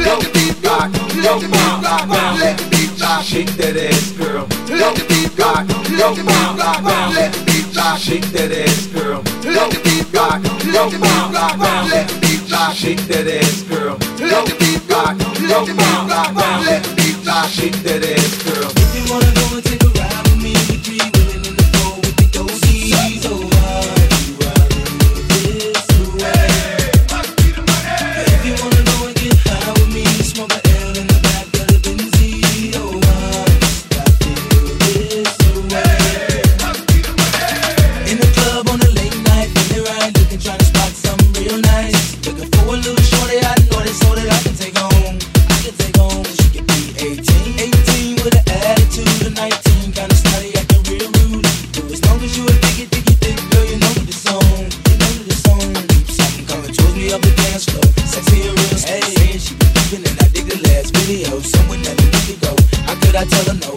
let the beat rock, let the beat rock, let the beat rock, shake that ass, girl. Let the beat rock, let the beat rock, let the beat rock, shake that ass, girl. Let the beat rock, let the beat rock, let the beat rock, shake that ass, girl. Let the beat rock, let the beat rock, let the beat rock, shake that ass, girl. If you wanna go and take a ride with me, we three women in the four with the dozies. Oh, you riding this way. If you wanna go and get high with me, smoke a L in the back of the Benzie. Oh, I feel this way. In the club on a late night, feeling right, looking, trying to spot something real nice. Looking for a little shorty, I know this so that I can take home. I can take home, she can be 18 with an attitude of 19, kinda snotty, acting real rude. But as long as you a diggy, girl, you know the song. You know the song. Something coming towards me up the dance floor, sexy and real. Hey, she be peeping and I dig the last video. Someone that really go. How could I tell her no?